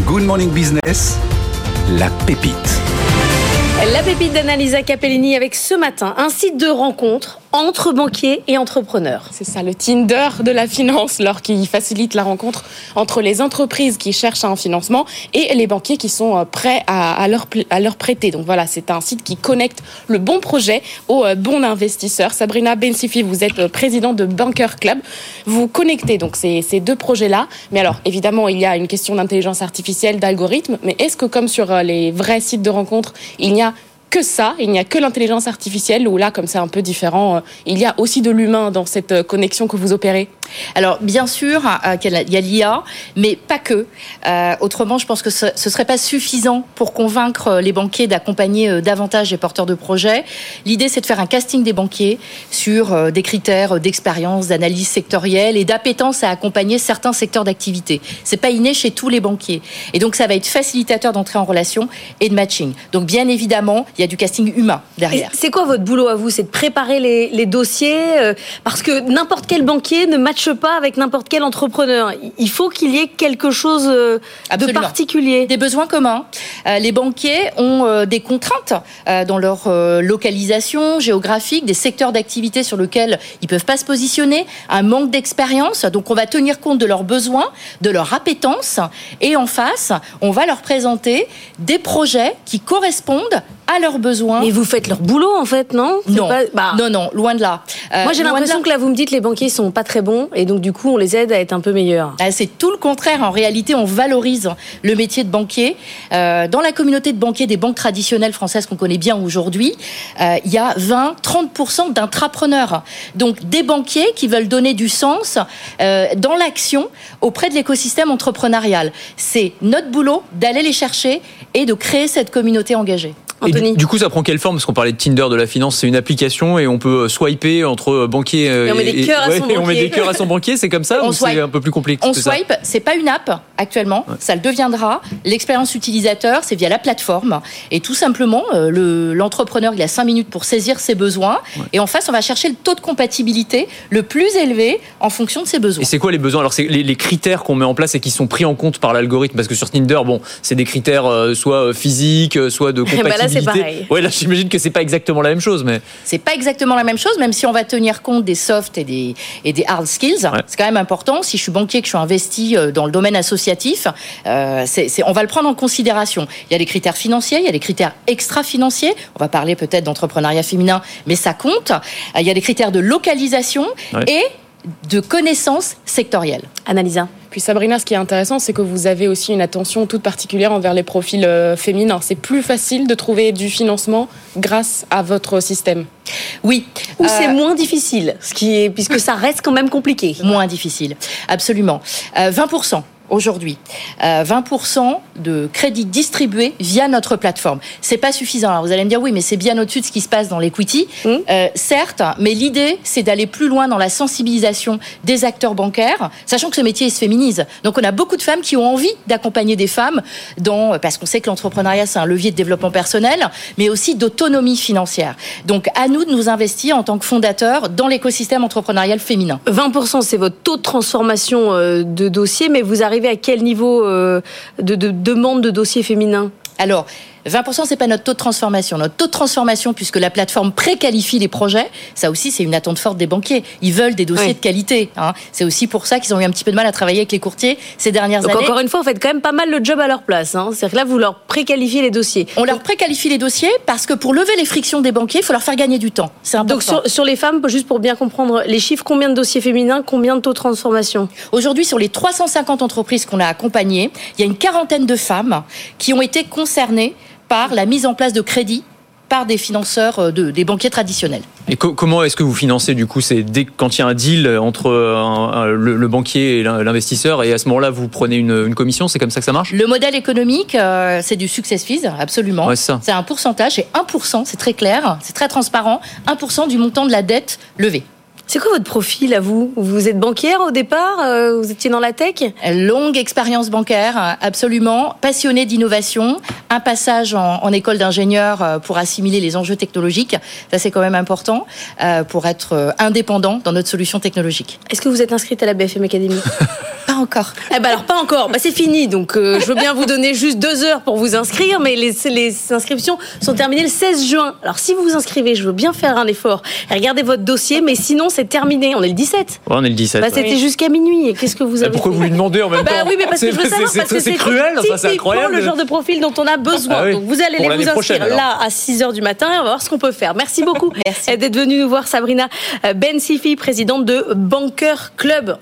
Good Morning Business, la pépite. La pépite d'Annalisa Capellini avec ce matin un site de rencontre entre banquiers et entrepreneurs. C'est ça, le Tinder de la finance, qui facilite la rencontre entre les entreprises qui cherchent un financement et les banquiers qui sont prêts à leur prêter. Donc voilà, c'est un site qui connecte le bon projet au bon investisseur. Sabrina Bensifi, vous êtes présidente de Banker Club. Vous connectez donc ces deux projets-là. Mais alors, évidemment, il y a une question d'intelligence artificielle, d'algorithme. Mais est-ce que, comme sur les vrais sites de rencontre, il n'y a que ça, il n'y a que l'intelligence artificielle, ou là, comme c'est un peu différent, il y a aussi de l'humain dans cette connexion que vous opérez? Alors, bien sûr, il y a l'IA, mais pas que. Autrement, je pense que ce serait pas suffisant pour convaincre les banquiers d'accompagner davantage les porteurs de projets. L'idée, c'est de faire un casting des banquiers sur des critères d'expérience, d'analyse sectorielle et d'appétence à accompagner certains secteurs d'activité. C'est pas inné chez tous les banquiers. Et donc, ça va être facilitateur d'entrée en relation et de matching. Donc, bien évidemment, il y a du casting humain derrière. Et c'est quoi votre boulot à vous? C'est de préparer les dossiers parce que n'importe quel banquier ne matche pas avec n'importe quel entrepreneur. Il faut qu'il y ait quelque chose de particulier. Des besoins communs. Les banquiers ont des contraintes dans leur localisation géographique, des secteurs d'activité sur lesquels ils peuvent pas se positionner, un manque d'expérience. Donc on va tenir compte de leurs besoins, de leur appétence, et en face, on va leur présenter des projets qui correspondent à leurs besoins. Mais vous faites leur boulot, en fait, non? Non, loin de là. Moi, j'ai l'impression que là, vous me dites que les banquiers sont pas très bons, et donc, du coup, on les aide à être un peu meilleurs. C'est tout le contraire. En réalité, on valorise le métier de banquier. Dans la communauté de banquiers des banques traditionnelles françaises qu'on connaît bien aujourd'hui, il y a 20-30% d'intrapreneurs. Donc, des banquiers qui veulent donner du sens dans l'action auprès de l'écosystème entrepreneurial. C'est notre boulot d'aller les chercher et de créer cette communauté engagée. Et du coup, ça prend quelle forme? Parce qu'on parlait de Tinder de la finance, c'est une application et on peut swiper entre banquiers et on met des cœurs à son banquier. On met des cœurs à son banquier, c'est comme ça ou c'est un peu plus complexe? On swipe, c'est pas une app actuellement, ça le deviendra. L'expérience utilisateur, c'est via la plateforme. Et tout simplement, l'entrepreneur, il a 5 minutes pour saisir ses besoins. Ouais. Et en face, on va chercher le taux de compatibilité le plus élevé en fonction de ses besoins. Et c'est quoi les besoins? Alors, c'est les critères qu'on met en place et qui sont pris en compte par l'algorithme. Parce que sur Tinder, c'est des critères soit physiques, soit de compatibilité. Là, c'est pareil. Ouais, là, j'imagine que c'est pas exactement la même chose, mais c'est pas exactement la même chose, même si on va tenir compte des soft et des hard skills. Ouais. C'est quand même important. Si je suis banquier, que je suis investi dans le domaine associatif, on va le prendre en considération. Il y a des critères financiers, il y a des critères extra-financiers. On va parler peut-être d'entrepreneuriat féminin, mais ça compte. Il y a des critères de localisation et de connaissances sectorielles. Annalisa. Puis Sabrina, ce qui est intéressant, c'est que vous avez aussi une attention toute particulière envers les profils féminins. C'est plus facile de trouver du grâce à votre système. Oui. Ou c'est moins difficile, puisque ça reste quand même compliqué. Moins difficile, absolument. 20%. Aujourd'hui, 20% de crédits distribués via notre plateforme. C'est pas suffisant. Alors vous allez me dire oui, mais c'est bien au-dessus de ce qui se passe dans l'equity. Certes, mais l'idée, c'est d'aller plus loin dans la sensibilisation des acteurs bancaires, sachant que ce métier se féminise. Donc on a beaucoup de femmes qui ont envie d'accompagner des femmes parce qu'on sait que l'entrepreneuriat, c'est un levier de développement personnel, mais aussi d'autonomie financière. Donc à nous de nous investir en tant que fondateurs dans l'écosystème entrepreneurial féminin. 20%, c'est votre taux de transformation de dossier, mais vous arrivez à quel niveau de demande de dossiers féminins? Alors, 20%, c'est pas notre taux de transformation. Notre taux de transformation, puisque la plateforme préqualifie les projets, ça aussi, c'est une attente forte des banquiers. Ils veulent des dossiers de qualité. C'est aussi pour ça qu'ils ont eu un petit peu de mal à travailler avec les courtiers ces dernières années. Donc, encore une fois, vous faites quand même pas mal le job à leur place. C'est-à-dire que là, vous leur préqualifiez les dossiers. On leur préqualifie les dossiers parce que pour lever les frictions des banquiers, il faut leur faire gagner du temps. C'est important. Donc, sur les femmes, juste pour bien comprendre les chiffres, combien de dossiers féminins, combien de taux de transformation? Aujourd'hui, sur les 350 entreprises qu'on a accompagnées, il y a une quarantaine de femmes qui ont été concernées par la mise en place de crédits par des financeurs des banquiers traditionnels. Et comment est-ce que vous financez du coup? C'est quand il y a un deal entre le banquier et l'investisseur, et à ce moment-là vous prenez une commission, c'est comme ça que ça marche? Le modèle économique, c'est du success fees, absolument. Ouais, c'est un pourcentage, et 1%, c'est très clair, c'est très transparent, 1% du montant de la dette levée. C'est quoi votre profil à vous ? Vous êtes banquière au départ ? Vous étiez dans la tech ? Longue expérience bancaire, absolument. Passionnée d'innovation. Un passage en école d'ingénieur pour assimiler les enjeux technologiques. Ça, c'est quand même important pour être indépendant dans notre solution technologique. Est-ce que vous êtes inscrite à la BFM Academy ? Pas encore. Alors pas encore, c'est fini, donc je veux bien vous donner juste 2 heures pour vous inscrire, mais les inscriptions sont terminées le 16 juin. Alors si vous vous inscrivez, je veux bien faire un effort et regardez votre dossier, mais sinon c'est terminé. On est le 17. Ouais, on est le 17. C'était jusqu'à minuit. Et qu'est-ce que vous avez Pourquoi vous lui demandez en même temps ? Oui, mais parce que je veux savoir, parce que c'est cruel, ça, c'est incroyable. le genre de profil dont on a besoin. Oui. Donc vous allez Pour vous inscrire prochaine, là à 6h du matin et on va voir ce qu'on peut faire. Merci beaucoup Merci d'être venue nous voir, Sabrina Bensifi, présidente de Banker Club.